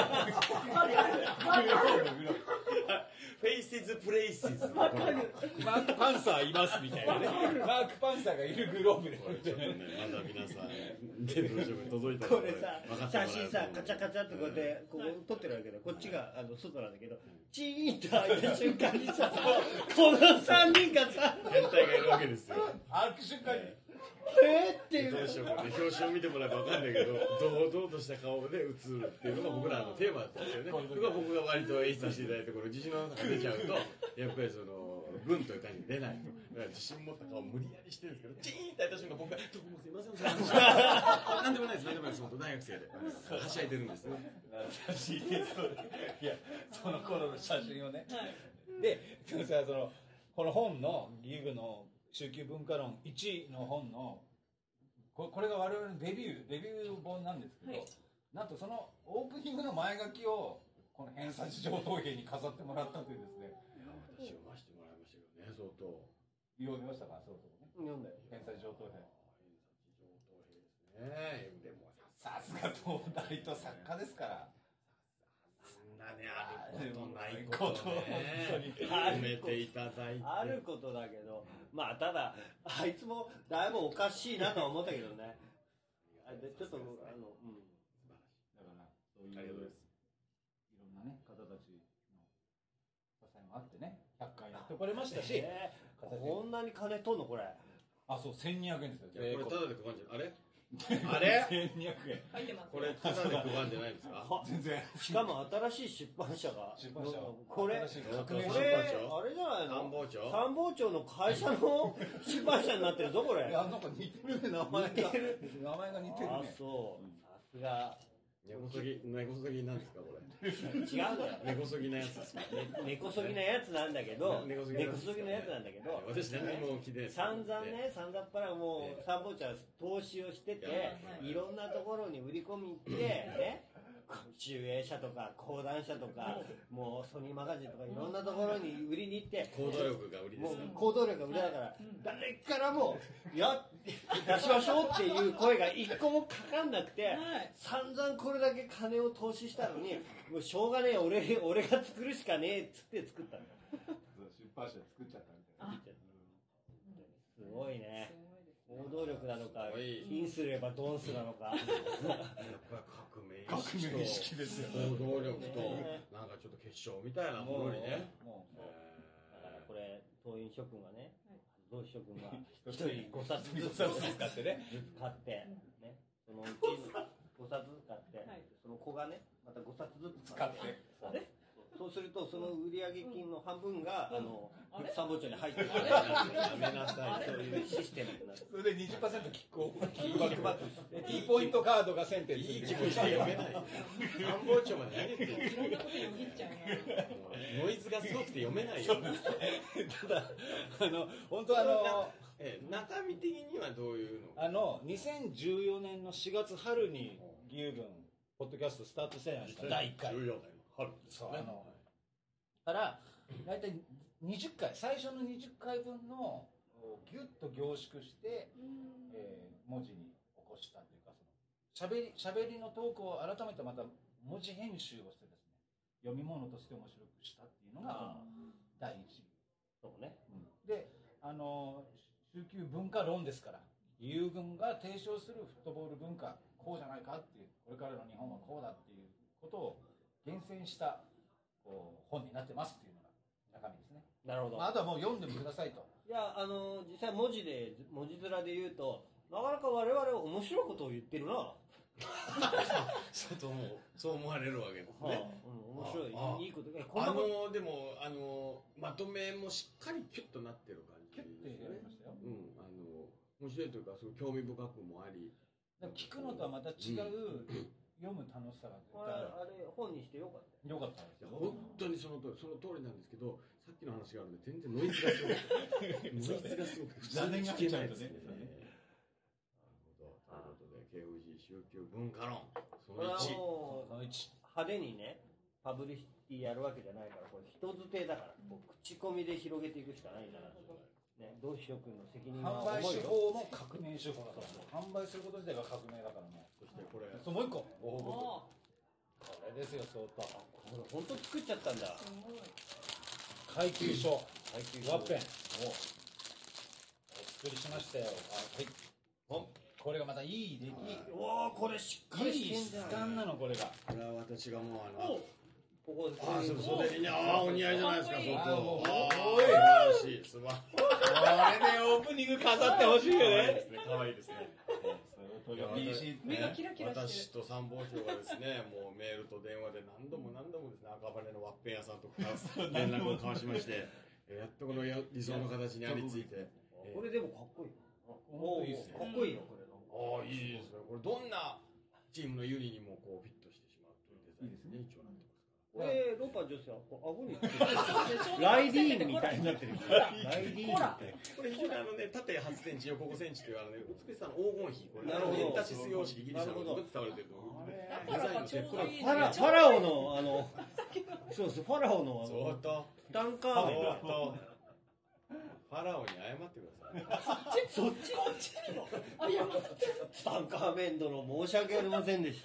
フェイシズプレイシズ。 マークパンサーいますみたいなね。マークパンサーがいるグローブで。 まだ皆さんデートのショップに届いたこれさ、写真さカチャカチャってこうやってこう撮ってるわけだ。こっちが外なんだけど、チーンと開いた瞬間にさ、この3人がさ、 変態がいるわけですよ。 開く瞬間に。 っていう。 どうしようかね、表紙を見てもらえば分かんないけど、堂々とした顔で映るっていうのが僕らのテーマだったんですよね。僕が割と演出していただいて、この自信の中が出ちゃうと、やっぱりグンという感じで出ないと。だから自信持った顔を無理やりしてるんですけど、チーンって開いた瞬間僕が、どうもすいません、なんでもないです、なんでもないです、本当大学生で。はしゃいでるんですね。 懐かしいです。いや、その頃の写真をね。で、この本の義勇軍の宗教文化論1の本のこれが我々のデビュー本なんですけど、なんとそのオープニングの前書きをこの偏差値上等兵に飾ってもらったというですね。 私読ませてもらいましたけどね、相当。 読みましたか、そうね。 読んだよ。 偏差値上等兵。 ねえ、でもさすが東大と作家ですから。 そんなね、あることないことね、褒めていただいて。 あることだけど、まあただあいつもだいぶおかしいなとは思ったけどね。ちょっとだからそういういろんなね方たちの支えもあってね、100回やってこれましたし、 こんなに金取んのこれ。 あ、そう、1200円ですよ。 これタダで配んじゃん。あれあれ 1200円。 書いてます。 これタダで配んでないんですか？ 全然。 しかも新しい出版社がこれ新しい革これ命出あれじゃないの？ 参謀長？ 参謀長の会社の出版社になってるぞこれ。 いや、なんか似てるね、名前が。名前が似てるね。 あ、そう。さすが。 根こそぎなんですかこれ？ 違うんだよ。 根こそぎなやつですか？ 根こそぎなやつなんだけど、 根こそぎなやつなんだけど、 私何も聞いてないです。 散々っぱらもう参謀長は投資をしてて、いろんなところに売り込み行ってね、集英社とか講談社とか、もうソニーマガジンとかいろんなところに売りに行って、 行動力が売りですから。 行動力が売りだから、誰からも出しましょうっていう声が一個もかかんなくて、散々これだけ金を投資したのに、もうしょうがねえ、俺が作るしかねえっつって作ったんだ。 出版社作っちゃったみたいな。 すごいね。行動力なのか、貧すればドンスなのか。 革命意識ですよ。行動力と、なんかちょっと結晶みたいなものにね。 だからこれ、党員諸君がね、同志諸君が一人5冊ずつ買ってね、買って、ね、そのうち5冊買って、その子がね、また5冊ずつ買って、そうするとその売上金の半分が参謀長に入ってる。 やめなさい。 そういうシステムになる。 それで 20% キックバック。T ポイントカードが1000点。 いい気分しか読めない。参謀長まで何言ってる。 いろんなことよぎっちゃうな。 ノイズがすごくて読めないよ。 ただ本当中身的にはどういうの ？2014年の4月春に義勇軍ポッドキャストスタートしたじゃないですか。第1回。 14年の春。 そうから大体20回、最初の20回分のギュッと凝縮して文字に起こしたというか、しゃべりのトークを改めてまた文字編集をしてですね、読み物として面白くしたっていうのが第一。 そうね。 で、宗教文化論ですから、義勇軍が提唱するフットボール文化、こうじゃないかっていう、これからの日本はこうだっていうことを厳選した本になってますっていうのが中身ですね。 なるほど。 あとはもう読んでくださいと。 いや、実際文字面で言うと、なかなか我々面白いことを言ってるな。 そう思われるわけですね。 面白い、いいこと。 でもまとめもしっかりキュッとなってる感じ。 キュッてやりましたよ。 面白いというか、興味深くもあり。 聞くのとはまた違う読む楽しさがあれ本にしてよかった。 よかったですよ。 本当にその通りなんですけど、さっきの話があるんで全然ノイズがすごくて普通に聞けないですね。なるほど。ということで KOG 宗教文化論その1。 派手にねパブリシティやるわけじゃないから、これ人づてだから、口コミで広げていくしかないんだなと。ね、同志諸君の責任は販売手法も革命手法だから、販売すること自体が革命だからね。 そしてこれもう一個ご報告。これですよ、相当。 本当作っちゃったんだ。 階級書ワッペンをお作りしましたよ。これがまたいい出来。 これしっかりしてんじゃん。 質感なのこれが。 これは私がもうここ袖にね、お似合いじゃないですか、相当。 おい、素晴らしい。 これでオープニング飾ってほしいよね。 可愛いですね。 目がキラキラしてる。 私と参謀長がですね、もうメールと電話で何度もですね、赤羽のワッペン屋さんと連絡を交わしまして、 やっとこの理想の形にありついて。 これでもかっこいい。 本当いいっすねかっこいいよ、これ。 ああ、いいですね。これどんなチームのユニにもこうフィットしてしまうというデザインですね。一応なってますこれ、ローパー女性は顎につけてライディーンみたいになってる。ライディーンみたい。 これ非常に縦8センチ、横5センチという美しさの黄金比。これなるほどペンタシス様式、ギリシャのことで使われてると思う。 だからちょうどいい。 ファラオの、そうです、ファラオのちょっと、 ツタンカーメン。 ファラオに謝ってください。 そっちツタンカーメン殿、申し訳ありませんでした。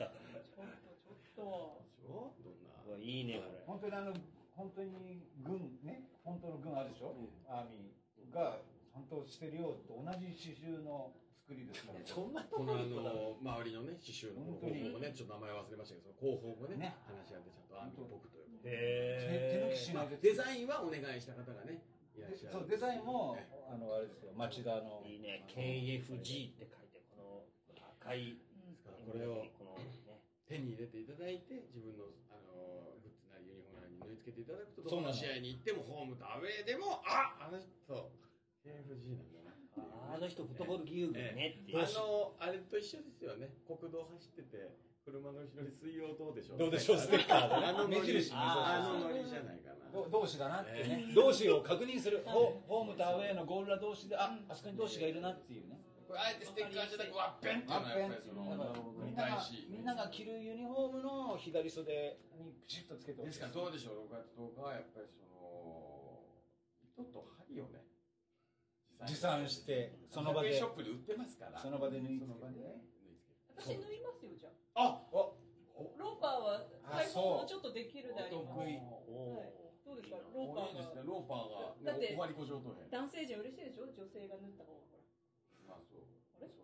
いいね、これ。 本当に軍ね、本当の軍あるでしょ、アーミーがちゃんとしてるようと同じ刺繍の作りですから。 そんなこの周りのね、刺繍の方法もね、ちょっと名前忘れましたけど、その広報もね、話し合ってちゃんとアーミーっぽくという。 手抜きしないで。 デザインはお願いした方がね、いらっしゃる。 そう、デザインも、あれですよ、町田の。 いいね、KFG って書いて、この赤い、 これを手に入れていただいて、自分のグッズなりユニフォームなりに縫い付けていただくと、どの試合に行ってもホームとアウェーでも、あの人、KFG なんだな。 あの人、フットボール義勇軍ねっていう。 あれと一緒ですよね。国道走ってて、車の後ろに水曜どうでしょう。 どうでしょうステッカーで。 あのノリじゃないかな。 同志だなってね。同志を確認する。ホームとアウェーのゴールラ同士で、あそこに同志がいるなっていうね。 これあえてステッカーじゃなくワッペンっていうのはやっぱりそのみんなが着るユニフォームの左袖にピシッとつけておく。 ですからどうでしょう。6月10日はやっぱりその糸と針をね持参してその場でショップで売ってますから。 その場で縫い付けて。 私縫いますよじゃあ。 ローパーは裁縫もちょっとできるであります。 得意。 どうですかローパーが。 いいですね。ローパーがだってお割りご上等編。 男性陣嬉しいでしょ女性が縫った方が。 あそう。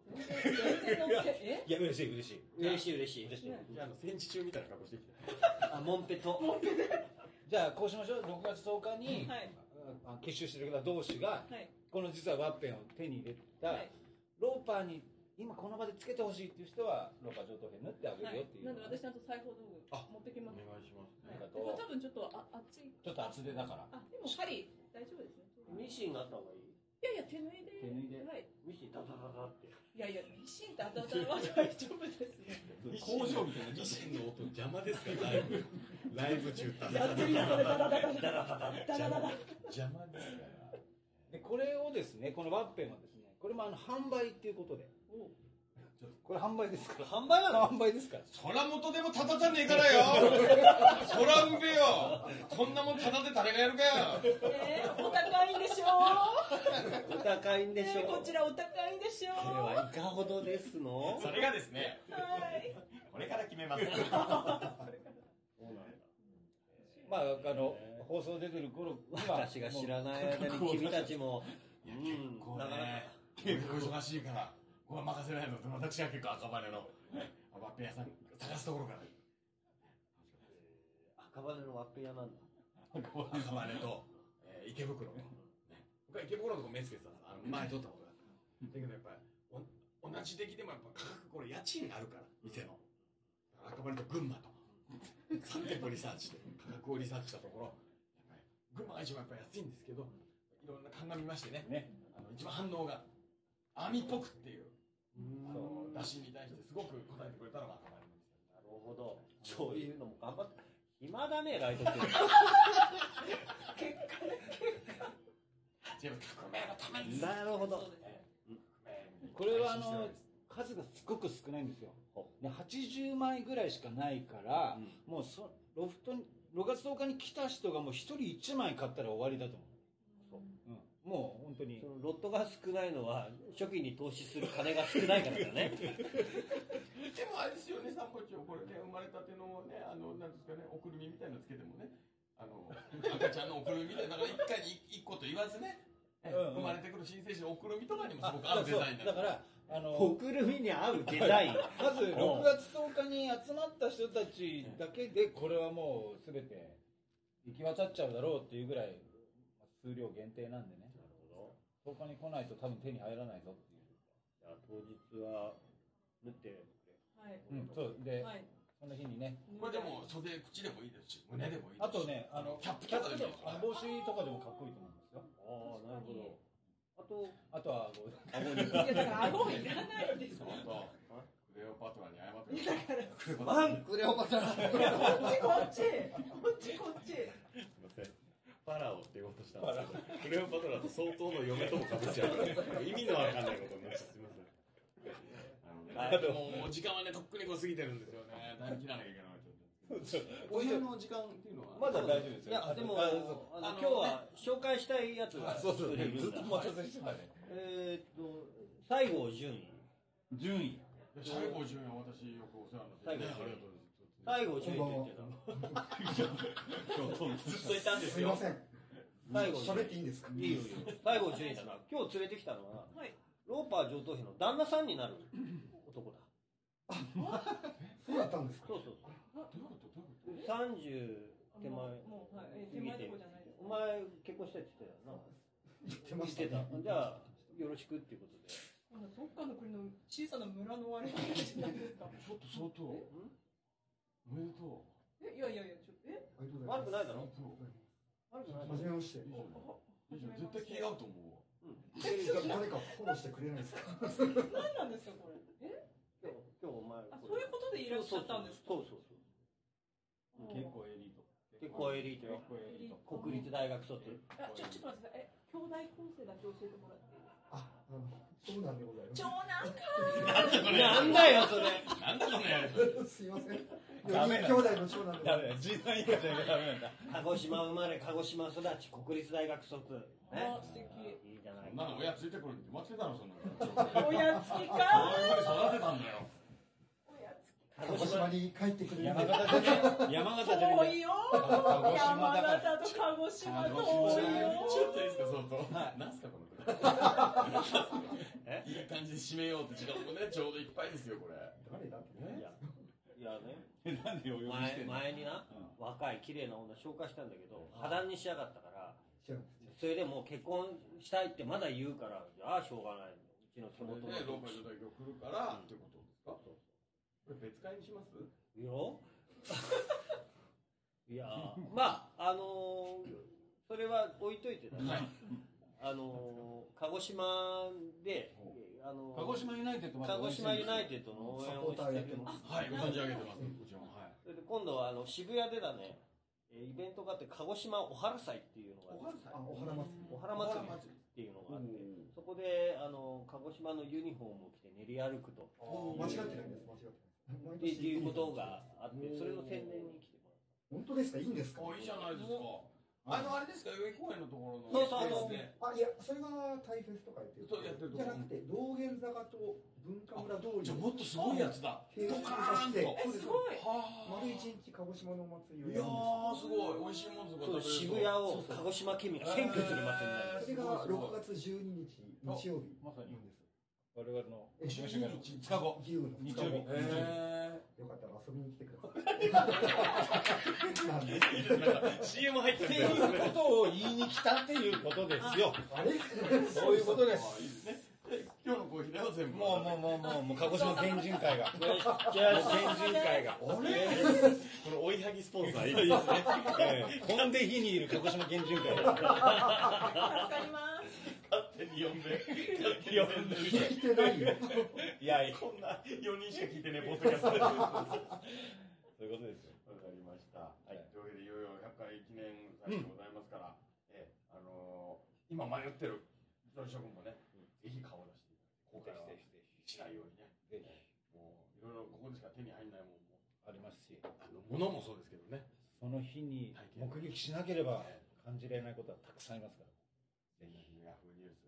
いや嬉しい。 じゃあ戦時中みたいな格好してきて。 モンペと。 じゃあこうしましょう。6月10日に結集してる同志がこの実はワッペンを手に入れたローパーに今この場でつけてほしいっていう人はローパー上等編縫ってあげるよっていう。 なんで私ちゃんと裁縫道具持ってきます。 お願いします。 これ多分ちょっと厚い。 ちょっと厚手だから。 でも針大丈夫ですね。 ミシンがあった方がいい。 いやいや手縫いで。はい。 ミシンダダダダって。 いやいやミシンダダダは大丈夫ですね。 工場みたいなミシンの音邪魔ですかライブ中やってるよこれダダダダダダダダ。 邪魔ですから。 でこれをですねこのワッペンはですねこれも販売っていうことで。これ販売ですから。 販売なの？ 販売ですから。 そら元でもただじゃねえからよ。そらうべよ。こんなもんただで誰がやるかよ。 お高いんでしょう。 お高いんでしょう。 こちらお高いんでしょう。 これはいかほどですの？ それがですね。 はい。 これから決めます。 まあ放送出てる頃には私が知らない間に君たちもなかなか結構忙しいから。ここは任せないので私は結構赤羽のワッペン屋さん探すところから赤羽のワッペン屋なんだ。 赤羽と池袋と僕は池袋のとこ目つけてた前取ったことがあっただけどやっぱり同じ出来でもやっぱ価格これ家賃があるから店の赤羽と群馬と3店舗リサーチして価格をリサーチしたところやっぱり群馬が一番やっぱり安いんですけどいろんな鑑みましてね一番反応が網っぽくっていうそう出汁に対してすごく答えてくれたのが赤羽なんですよ。 なるほど。そういうのも頑張って。暇だねライトって。 全部革命のために。 なるほど。 これは数がすごく少ないんですよ。80枚ぐらいしかないから、もうロフトに6月10日に来た人がもう1人1枚買ったら終わりだと思う。もう本当にロットが少ないのは初期に投資する金が少ないからだね。 でもあれですよね、散歩長これね生まれたてのねなんですかねおくるみみたいなのつけてもね赤ちゃんのおくるみみたいなだから一回に一個と言わずね生まれてくる新生児のおくるみとかにもすごく合うデザインだからおくるみに合うデザイン。 まず6月10日に集まった人たちだけでこれはもう全て行き渡っちゃうだろうっていうぐらい数量限定なんでね。10日に来ないと多分手に入らないぞっていう。 じゃあ当日は縫ってくれ。 はい。 そうで、 この日にね。 これでも袖口でもいいですし、胸でもいいですし。 あとね、 キャップキャップでもとかでもいいですよ。 帽子とかでもかっこいいと思うんですよ。 ああ、なるほど。 あとは顎に。 いやだから顎いらないですよ。 クレオパトラに謝ってください。 ワンクレオパトラ。 こっち。 パラオって言おうとしたんですけど、クレオパトラと相当の嫁ともかぶっちゃうから意味のわかんないことになっちゃってすみません。 もう時間はねとっくに過ぎてるんですよね。だいぶ切らなきゃいけない。お部屋の時間っていうのはまだ大丈夫ですよ。 いやでも今日は紹介したいやつがそうそう、 一人いるんだずっと待たせしてたね。 西郷淳位。 順位。 西郷淳也は私よくお世話になってね。 西郷淳位って言ってた。ずっといたんですよ。 すいません。 西郷喋っていいんですか？ いいよいいよ。西郷淳位だな。今日連れてきたのはローパー上等兵の旦那さんになる男だ。 そうだったんですか？ そうそうそう。30手前もう手前どこじゃないです。 お前結婚したいって言ってたよな。 言ってました言ってた。じゃあよろしくっていうことで。 どっかの国の小さな村のあれじゃないですか。 ちょっと相当。おめでとう。 いや悪くないだろ。悪くない。 はじめまして。 いいじゃん、絶対気合うと思うわ。 誰かフォローしてくれないですか？ 何なんですかこれ？ 今日お前。 そういうことでいらっしゃったんですか？ そうそうそう。 結構エリート。 結構エリートよ。国立大学卒。 ちょっと待ってください。兄弟構成だけ教えてもらっていいですか？ 長男でございます。 長男か。 なんだよそれ。 なんだこのやつ。 すいません。4人兄弟の長男で。 ダメだ。じいさん以下じゃダメなんだ。 鹿児島生まれ、鹿児島育ち、国立大学卒。 あ、素敵。 いいじゃない。 そんなの親ついてくるに決まってたの、そんなの。 親付きか。 育てたんだよ。 鹿児島に帰ってくる。 山形でね。山形でね。 遠いよ。山形と鹿児島遠いよ。 ちょっといいですか、相当。なんすか、この子。いい感じで締めようって時間もね、ちょうどいっぱいですよ、これ。 誰だ？ いやね。 なんでお呼びしてんの？ 前にな、若い綺麗な女紹介したんだけど、破談にしやがったから、それでもう結婚したいってまだ言うから、じゃあしょうがない。うちの手元で、ローパー状態が来るからってことですか？これ別会にします？ いやまあそれは置いといてだね。鹿児島で鹿児島ユナイテッド鹿児島ユナイテッドの応援をしてる。 はい、存じ上げてます。もちろん。はい。 それで今度は渋谷でだね、イベントがあって鹿児島おはら祭っていうのがあって、 お花祭り。 おはら祭りっていうのがあって、そこで鹿児島のユニフォームを着て練り歩くと。 間違ってないです。間違ってない。 っていうことがあって、それの宣伝に来てもらった。 本当ですか？いいんですか？ いいじゃないですか。あれですか、代々木公園のところの。 そういや、それがタイフェスとか言ってる。 そうやってるとじゃなくて、道玄坂と文化村通り。 じゃあもっとすごいやつだ。 ドカーンと。 すごい。 丸一日鹿児島のお祭りをいややるー、すごい。美味しいものとかそう、渋谷を鹿児島県民が占拠する祭りになる。 それが6月12日、日曜日。 まさになんです。 我々の 12 日後。 牛の日曜日。 よかったら遊びに来てください。なんです CM 入ってってるんだよ。 いうことを言いに来たっていうことですよ。 あれ？ そういうことです。 いいですね。今日のコーヒーだよ、全部。 もう鹿児島県人会が。 じゃあ県人会が。 この追いはぎスポンサーいいいいですね。 ですね。コンデヒにいる鹿児島県人会が。 助かります。 勝手に呼んで。 聞いてないよ。 いや、 こんな4人しか聞いてね、ポッドキャストで。 そういうことですよ。 わかりました。というわけで、いよいよ100回記念祭でございますから、今迷ってる、人諸君もね、ぜひ顔を出していただいて、後悔しないようにね。 ぜひ。 もう、いろいろここでしか手に入らないものもありますし、 物もそうですけどね。 その日に目撃しなければ感じられないことはたくさんありますから。 ぜひ、ヤフーニュース、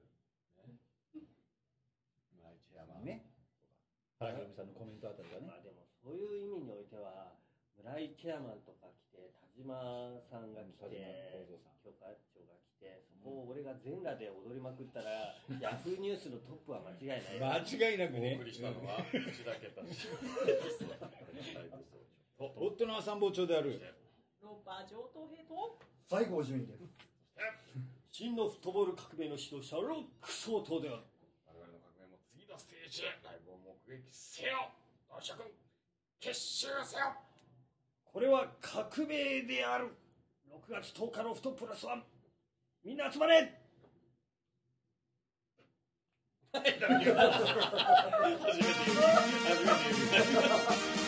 村井チェアマン。 ね。原宏美さんのコメントあたりがね。 まあでもそういう意味においては村井チェアマンとか来て田島さんが来て許可長が来て、そこを俺が全裸で踊りまくったらヤフーニュースのトップは間違いない。 間違いなくね。 お送りしたのは内田健太氏。 夫の参謀長であるローパー上等兵と西郷淳也です。 真のフットボール革命の指導者ロック総統である。 我々の革命も次のステージへライブを目撃せよ。同志君、 結集せよ。 これは革命である。6月10日のフトプラスワン、みんな集まれ。 初めて言う。